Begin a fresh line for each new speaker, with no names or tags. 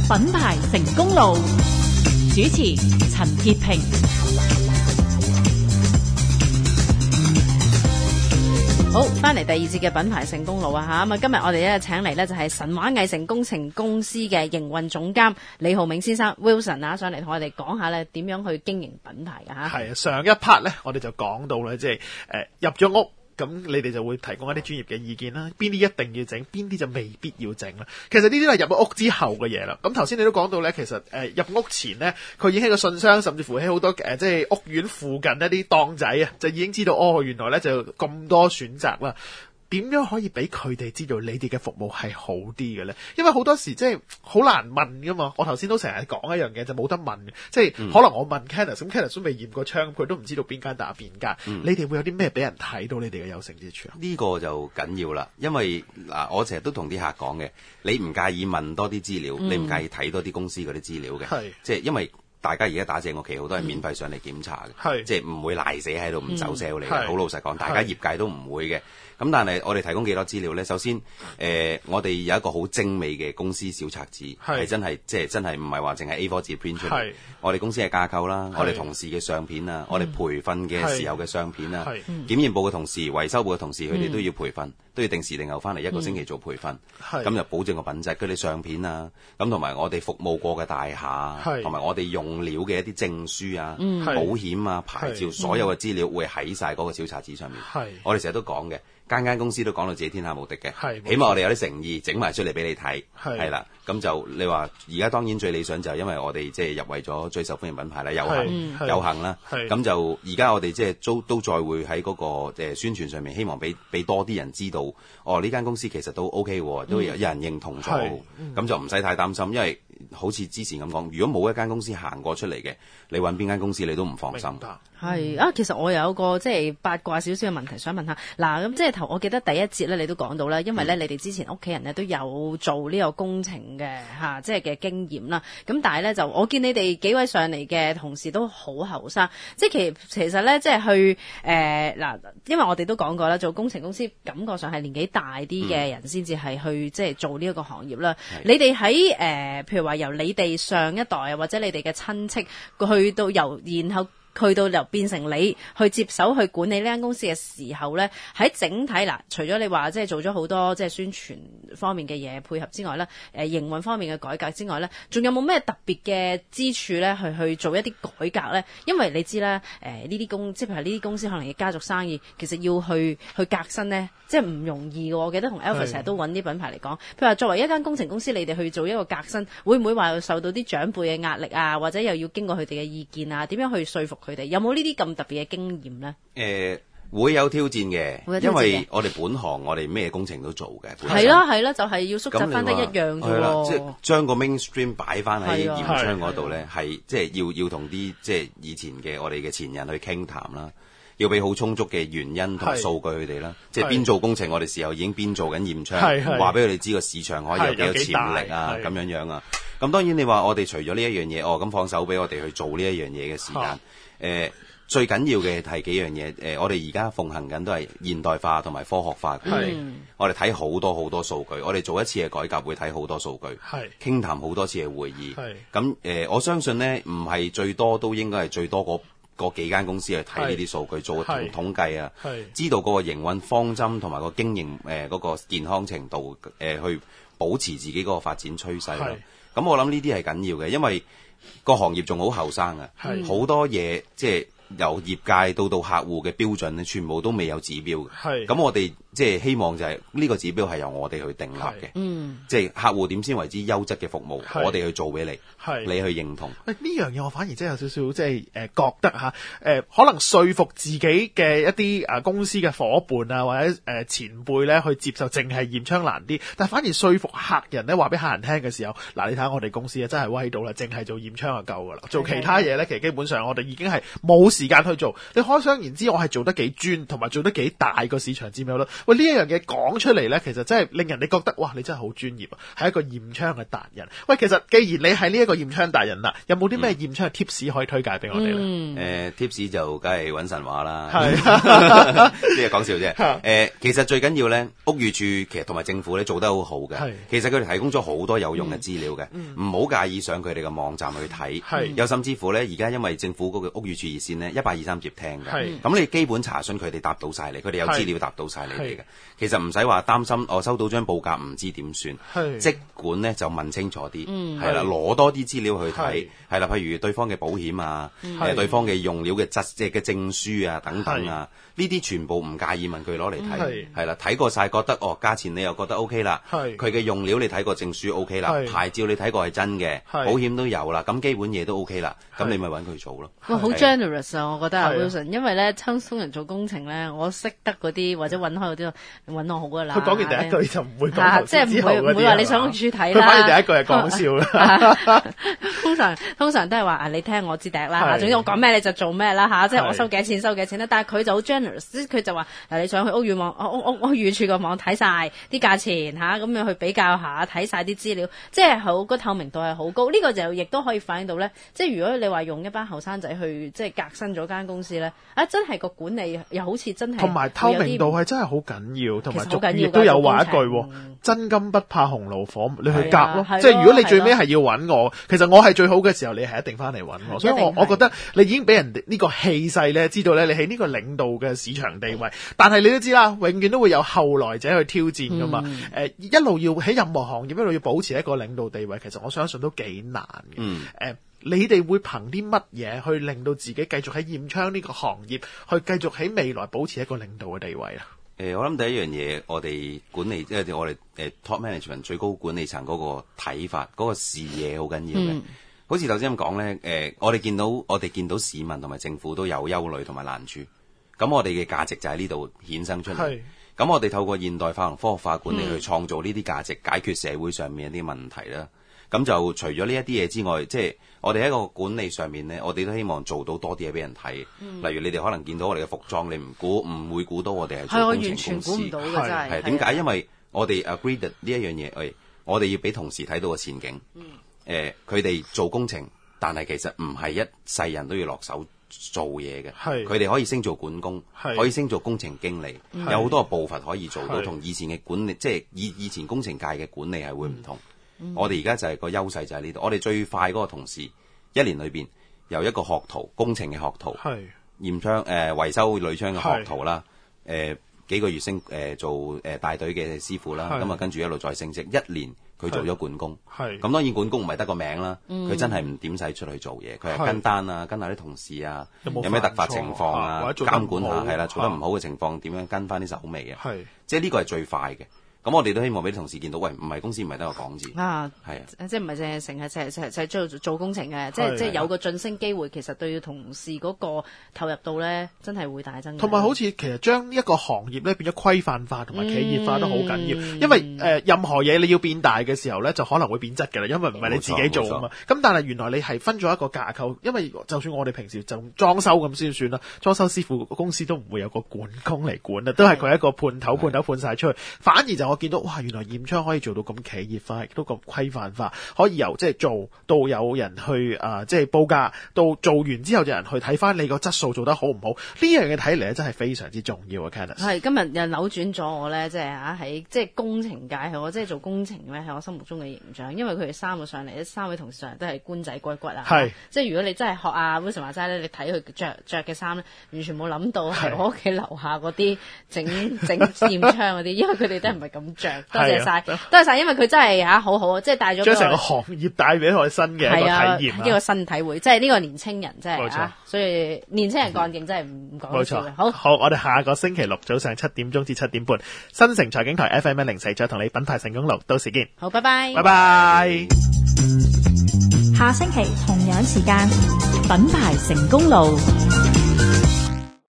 品牌成功路，主持陳潔平。好，翻嚟第二節嘅品牌成功路啊吓，咁啊今日我哋咧請嚟咧就係神話藝城工程公司嘅營運總監李浩銘先生 Wilson 啊，上嚟同我哋講下咧點樣去經營品牌噶吓。
係啊，上一 part 咧我哋就講到咧，即係入咗屋。咁你哋就會提供一啲專業嘅意見啦，邊啲一定要整，邊啲就未必要整啦。其實呢啲都係入咗屋之後嘅嘢啦。咁頭先你都講到咧，其實入屋前咧，佢已經喺個信箱，甚至乎喺好多即係屋苑附近一啲檔仔啊，就已經知道原來咧就咁多選擇啦。點樣可以俾佢哋知道你哋嘅服務係好啲嘅咧？因為好多時即係好難問噶嘛。我頭先都成日講一樣嘢，就冇得問嘅。即係可能我問 Kenneth， 咁 Kenneth 都未驗過槍，佢都唔知道邊間打邊間。你哋會有啲咩俾人睇到你哋嘅優勝之處啊？
呢個就緊要啦，因為我成日都同啲客講嘅，你唔介意問多啲資料，你唔介意睇多啲公司嗰啲資料嘅，即係因為大家而家打正個旗號都係免費上嚟檢查嘅，即係唔會賴死喺度唔走 sale 嚟嘅。好老實講，大家業界都唔會嘅。咁但係我哋提供幾多資料咧？首先，我哋有一個好精美嘅公司小冊子，係真係即係真係唔係話淨係 A4 紙 print 出嚟。我哋公司嘅架構啦，我哋同事嘅相片啊，我哋培訓嘅時候嘅相片啊，檢驗部嘅同事、維修部嘅同事，佢哋都要培訓，都要定時定候翻嚟一個星期做培訓，咁就保證個品質。佢哋相片啊，咁同埋我哋服務過嘅大廈，同埋我哋用料嘅一啲證書啊、保險啊、牌照，所有嘅資料會喺晒嗰個小冊子上面。我哋成日都講嘅。間公司都講到自己天下無敵嘅，起碼我哋有啲誠意，整埋出嚟俾你睇，係啦。咁就你話而家當然最理想就係因為我哋即係入圍咗最受歡迎品牌啦，有幸啦。咁就而家我哋即係都再會喺嗰個宣傳上面，希望俾多啲人知道，呢間公司其實都 OK 喎，都有人認同咗，咁就唔使太擔心，因為好似之前咁講，如果冇一間公司行過出嚟嘅，你揾邊間公司你都唔放心。
係啊，其實我有個即係八卦少少嘅問題想問下，嗱咁即係我記得第一節咧，你都講到啦，因為咧你哋之前屋企人咧都有做呢個工程嘅即係嘅經驗啦。咁但係咧就我見你哋幾位上嚟嘅同事都好後生，即係其實咧即係去因為我哋都講過啦，做工程公司感覺上係年紀大啲嘅人先至係去即係做呢一個行業啦。你哋喺譬如話由你哋上一代啊，或者你哋嘅親戚去到然後去到由變成你去接手去管理呢間公司嘅時候咧，喺整體除咗你話即係做咗好多即係宣傳方面嘅嘢配合之外咧，營運方面嘅改革之外咧，仲有冇咩特別嘅之處咧去做一啲改革咧？因為你知啦，呢啲即係譬如呢啲公司可能嘅家族生意，其實要去革新咧，即係唔容易嘅。我記得同 Alfred 成日都揾啲品牌嚟講，譬如話作為一間工程公司，你哋去做一個革新，會唔會話受到啲長輩嘅壓力啊，或者又要經過佢哋嘅意見啊？點樣去說服佢哋？有冇呢啲咁特別嘅經驗咧？
會有挑戰嘅，因為我哋本行我哋咩工程都做嘅。
係啦，就係要縮窄翻得一樣啫喎。
即係將個 mainstream 擺翻喺驗窗嗰度咧，係即係要同啲即係以前嘅我哋嘅前人去傾談啦，要俾好充足嘅原因同數據佢哋啦。即係邊做工程，我哋時候已經邊做緊驗窗，話俾佢哋知個市場可以有幾多潛力啊，咁樣啊。咁當然你話我哋除咗呢一樣嘢，咁放手俾我哋去做呢一樣嘢嘅時間，最緊要嘅係幾樣嘢，我哋而家奉行緊都係現代化同埋科學化嘅。我哋睇好多好多數據，我哋做一次嘅改革會睇好多數據，傾談好多次嘅會議。咁我相信呢，唔係最多都應該係最多嗰幾間公司去睇呢啲數據，做統計啊，知道嗰個營運方針同埋個經營嗰個健康程度，去保持自己嗰個發展趨勢咯。咁我諗呢啲係緊要嘅，因為個行業仲好後生啊，好多嘢即係由業界到客戶嘅標準咧，全部都未有指標嘅。咁我哋即係希望就係呢個指標係由我哋去訂立嘅。即係客戶點先為之優質嘅服務，我哋去做俾你，你去認同。
呢樣嘢我反而真係有少少即係覺得可能說服自己嘅一啲公司嘅伙伴啊，或者前輩咧去接受淨係驗窗難啲，但反而說服客人咧話俾客人聽嘅時候，你睇下我哋公司真係威到啦，淨係做驗窗就夠噶啦，做其他嘢咧其實基本上我哋已經係冇時間去做。你可想而知我係做得幾專同埋做得幾大個市場佔有率。 喂，呢一樣嘢講出嚟咧，其實真係令人哋覺得哇，你真係好專業啊，係一個驗槍嘅達人。喂，其實既然你係呢一個驗槍達人啦，有冇啲咩驗槍嘅 tips 可以推介俾我哋咧
？tips 就梗係揾神話啦，呢個講笑啫。其實最緊要咧，屋宇署其實同埋政府咧做得好好嘅。其實佢哋提供咗好多有用嘅資料嘅，唔好介意上佢哋嘅網站去睇。有甚至乎咧，而家因為政府嗰個屋宇署熱線咧，1223接聽嘅。咁你基本查詢佢哋答到晒你，佢哋有資料答到晒你哋嘅。其實唔使話擔心，我收到張報價唔知點算，即管咧就問清楚啲，係啦，攞多啲資料去睇，係啦，譬如對方嘅保險啊，對方嘅用料嘅即係嘅證書啊等等啊，呢啲全部唔介意問佢攞嚟睇，係啦，睇過晒覺得價錢你又覺得 OK 啦，佢嘅用料你睇過證書 OK 啦，牌照你睇過係真嘅，保險都有啦，咁基本嘢都 OK 啦，咁你咪揾佢做咯。
哇，好 generous 啊！我覺得 Wilson， 因為咧通常做工程咧，我識得嗰啲或者揾開嗰啲，揾我好噶啦。
佢講完第一句就唔會講
即係唔會話你想屋主睇啦。
佢反而第一句係講笑啦。
通常都係話你聽我支笛啦，總之我講咩你就做咩啦嚇，即係我收幾錢收幾錢啦。但係佢就好 generous， 佢就話你上去屋宇署個網睇晒啲價錢嚇，咁樣去比較下，睇晒啲資料，即係好個透明度係好高。呢個就亦都可以反映到咧，即係如果你話用一班後生仔去即係革新咗間公司咧，真係個管理又好似真係
同埋透明度係真係好緊要，同埋俗語都有話一句，真金不怕紅爐火，你去夾咯。即係如果你最尾係要揾我，其實我係最好嘅時候，你係一定翻嚟揾我。所以我覺得你已經俾人哋呢個氣勢咧，知道咧你喺呢個領導嘅市場地位。但係你都知啦，永遠都會有後來者去挑戰噶嘛。一路要喺任何行業一路要保持一個領導地位，其實我相信都幾難嘅。你哋會憑啲乜嘢去令到自己繼續喺驗槍呢個行業去繼續喺未來保持一個領導嘅地位啊？
我諗第一樣嘢，我哋管理即係我哋top management 最高管理層嗰個睇法，嗰個視野好緊要嘅。好似頭先咁講咧，我哋見到市民同埋政府都有憂慮同埋難處，咁我哋嘅價值就喺呢度衍生出嚟。咁我哋透過現代化同科學化管理去創造呢啲價值，解決社會上面一啲問題啦。咁就除咗呢一啲嘢之外，即係我哋喺個管理上面咧，我哋都希望做到多啲嘢俾人睇。例如你哋可能見到我哋嘅服裝，你唔會估到我哋係做工程公司。係，我完全估唔到嘅真係。係點解？因為我哋 agreed 呢一樣嘢，我哋要俾同事睇到個前景。佢哋做工程，但係其實唔係一世人都要落手做嘢嘅。佢哋可以升做管工，可以升做工程經理，有好多步伐可以做到，同以前嘅管理，即係以前工程界嘅管理係會唔同。我哋而家就係個優勢就喺呢度，我哋最快嗰個同事一年裏邊由一個學徒工程嘅學徒，驗槍維修鋁窗嘅學徒啦，幾個月升做大隊嘅師傅啦，咁啊跟住一路再升職，一年佢做咗管工，咁當然管工唔係得個名啦，佢真係唔點使出去做嘢，佢係跟單啊，跟下啲同事啊，有咩突發情況啊，監管下係啦，做得唔好嘅情況點樣跟翻啲手尾啊，即係呢個係最快嘅。咁我哋都希望俾啲同事見到，喂，唔係公司唔係得個講字啊，係啊，即係唔係淨係成日做工程嘅，即係有個晉升機會，其實對同事嗰個投入度咧，真係會大增。同埋好似其實將一個行業咧變咗規範化同埋企業化都好緊要，因為任何嘢你要變大嘅時候咧，就可能會變質㗎啦，因為唔係你自己做啊嘛。咁但係原來你係分咗一個架構，因為就算我哋平時就裝修咁先算啦，裝修師傅公司都唔會有個管工嚟管啦，都係佢一個判頭判晒出去，反而就我見到哇，原來驗槍可以做到咁企業化，亦都咁規範化，可以由即係做到有人去即係報價，到做完之後有人去睇翻你個質素做得好唔好，呢樣嘢睇嚟咧真係非常之重要啊 Candice 係今日又扭轉咗我咧，即係喺即係工程界係我即係做工程咧喺我心目中嘅形象，因為佢哋三個上嚟，三位同事上嚟都係官仔骨骨啊，即係如果你真係學阿 Wilson 話齋咧，你睇佢着嘅衫咧，完全冇諗到係我屋企樓下嗰啲整驗槍嗰啲，因為佢哋都唔係咁着。多謝晒，多謝晒，因為佢真係好好，即係帶咗將成個行業帶俾我新嘅一個體驗，呢個新體會，即係呢個年青人真係所以年青人幹勁真係唔講笑嘅。好，我哋下個星期六早上7點鐘至7點半，新城財經台 FM104再同你品牌成功路，到時見。好，拜拜，拜拜。下星期同樣時間，品牌成功路。